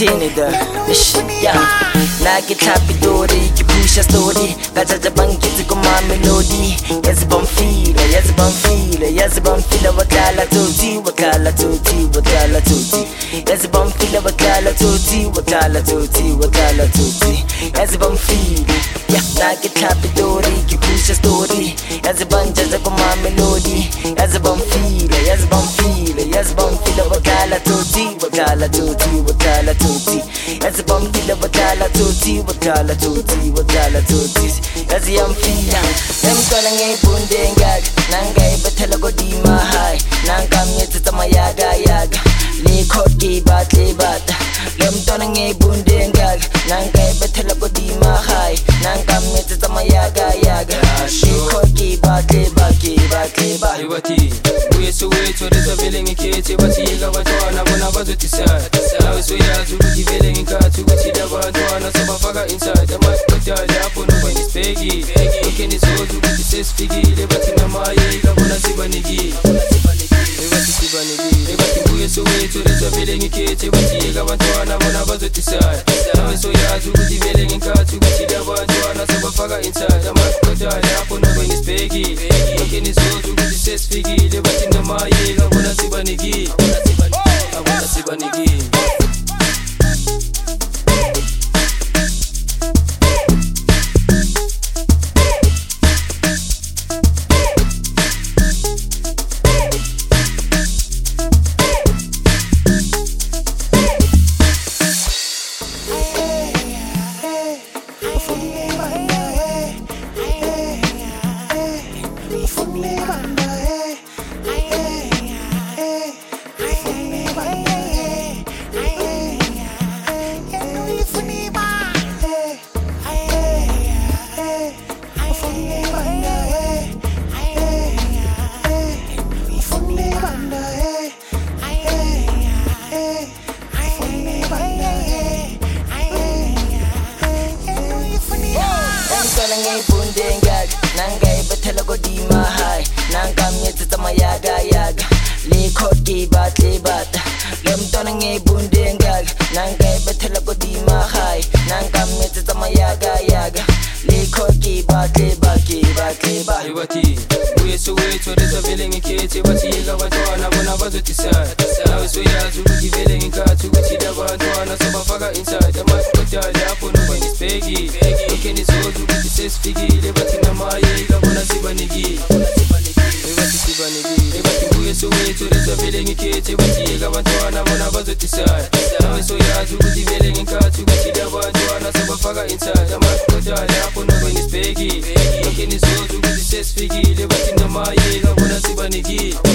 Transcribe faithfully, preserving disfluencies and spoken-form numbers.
thini the yeah nake tlhapi tori ke pusha story ka tsa bangitse ko ma melody yes bamfile yes bamfile yes bamfile wakala toti wakala toti wakala toti yes bamfile wakala toti wakala toti wakala toti yes bamfile yeah nake tlhapi tori ke pusha story yes bangitse ko ma melody yes bamfile yes bamfile yes bamfile wakala toti wakala toti wakala toti yes bamfile wakala toti wakala toti wakala toti yes yamfila emthola ngibundenga nanga ibethela kodima high nanga myetsa mayaga yaga likhoti batle bata lemthola ngibundenga nanga ibethela kodima high nanga myetsa mayaga yaga likhoti batle baki batle baki bathi uyeso wethu resavele ngikhethe bathi abantwana bona bazotisana nawe soyazi ukuthi vele ngikhathi ukuthi labantwana sabafaka inside amadoda lapho noba ngisibheki okay nizothi ukuthi sesifikile bathi namayeka bona sibanikile bathi sibanikile bathi uyeso wethu resavele ngikhethe bathi abantwana bona bazotisana nawe soyazi ukuthi vele ngikhathi ukuthi labantwana sabafaka inside amadoda lapho noba ngisibheki okay nizothi ukuthi sesifikile bathi namayeka bona sibanikile abona sibanikile nanga ibethela kodima high nanga myetsa mayaga yaga likhoti batle bata lemtona ngibundenga nanga ibethela kodima high nanga myetsa mayaga yaga likhoti batle baki batle baki bathi uyeso wethu resavele ngikhethe bathi abantwana bona bazotisana nawe soyazi ukuthi vele ngikhathi ukuthi labantwana sabafaka inside amadoda lapho noba ngisibheki okay nizothi ukuthi sesifikile bathi namayeka bona sibanikile bathi sibanikile bathi uyeso wethu resavele ngikhethe bathi abantwana bona bazotisana nawe soyazi ukuthi vele ngikhathi ukuthi labantwana sabafaka inside amadoda lapho noba ngisibheki okay nizothi ukuthi sesifikile bathi namayeka bona sibanikile